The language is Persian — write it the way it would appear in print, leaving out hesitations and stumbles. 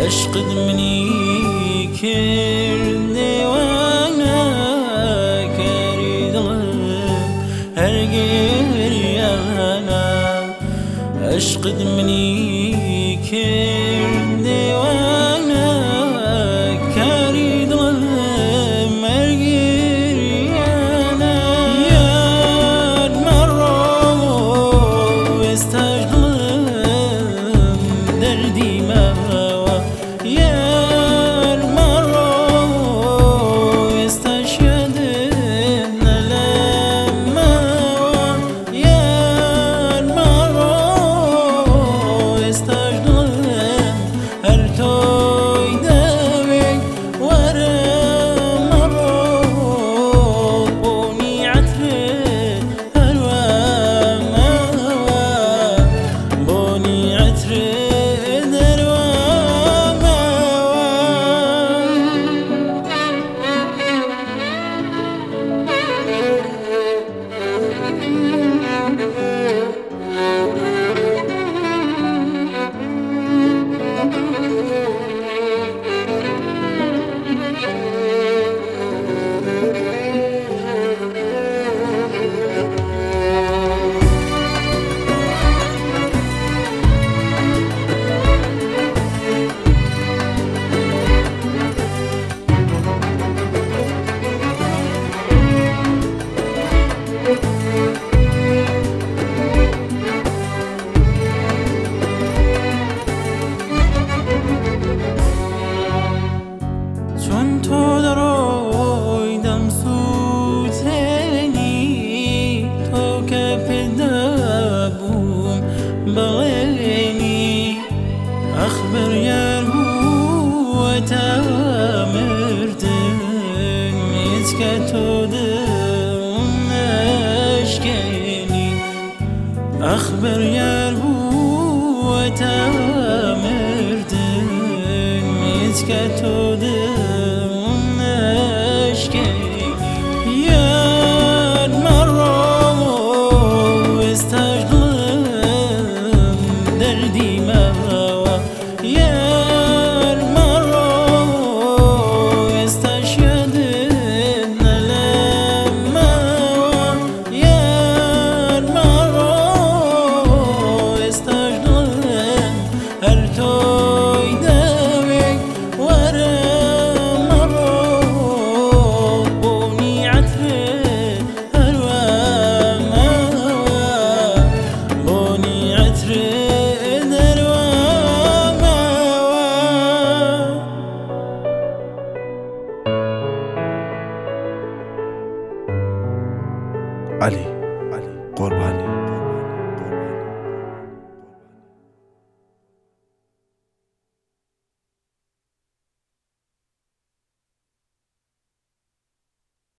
عشق منی کردی وانا کاری دلم هرگریانا عشق منی کردی وانا کاری دلم هرگریانا یاد مرا استجلم دردی ما چون تو درویدم سوتنی تو که پیدا بوم بغینی اخبر یار و تامردن میز که تو دم نشکنی اخبر یار و تامردن میز که تو yeah